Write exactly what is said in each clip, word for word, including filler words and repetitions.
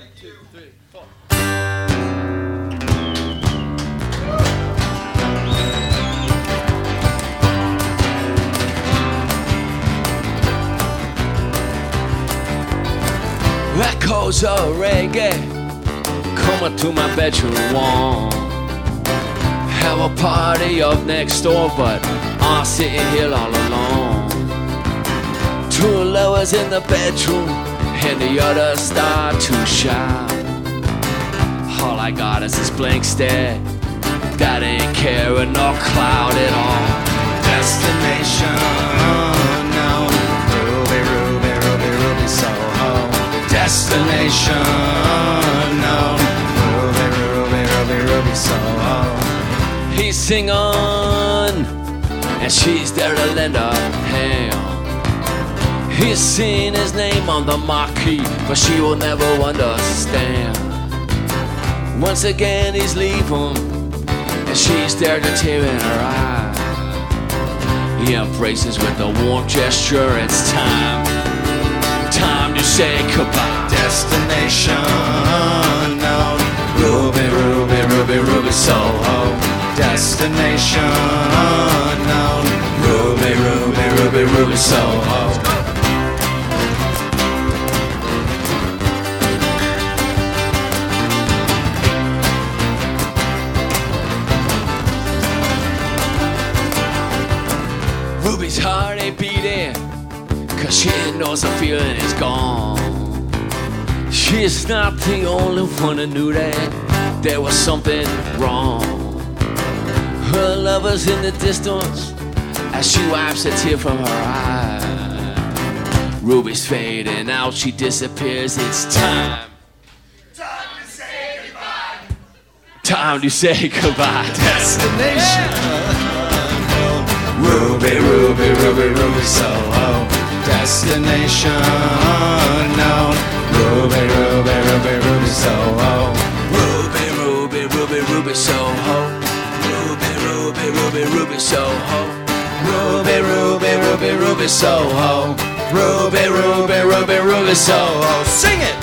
two, three, four. Echoes of reggae coming to my bedroom wall. Have a party up next door, but I'm sitting here all alone. Two lovers in the bedroom, and the other start to shout. All I got is this blank stare that ain't carrying no cloud at all. Destination unknown. Ruby, Ruby, Ruby, Ruby, Soho. Destination unknown. Ruby, Ruby, Ruby, Ruby, Soho. He's singing, and she's there to lend a hand. He's seen his name on the marquee, but she will never understand. Once again he's leaving, and she's there to tear in her eye. He embraces with a warm gesture. It's time, time to say goodbye. Destination unknown. Ruby, Ruby, Ruby, Ruby, Soho. Destination unknown. Ruby, Ruby, Ruby, Ruby, Soho. Ruby's heart ain't beating, cause she knows the feeling is gone. She's not the only one who knew that there was something wrong. Her lover's in the distance as she wipes a tear from her eye. Ruby's fading out, she disappears. It's time, time to say goodbye. Time to say goodbye. Destination Ruby, Ruby, Ruby, Ruby, Soho. Destination unknown. Ruby, Ruby, Ruby, Ruby, Soho. Ruby, Ruby, Ruby, Ruby, Soho. Ruby, Ruby, Ruby, Ruby, Soho. Ruby, Ruby, Ruby, Ruby, Soho. Ruby, Ruby, Ruby, Ruby, Soho. Sing it!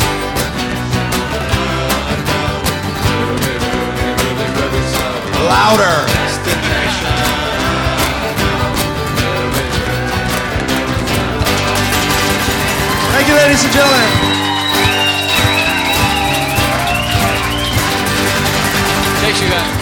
Louder! Thank you, ladies and gentlemen. Thanks, you guys.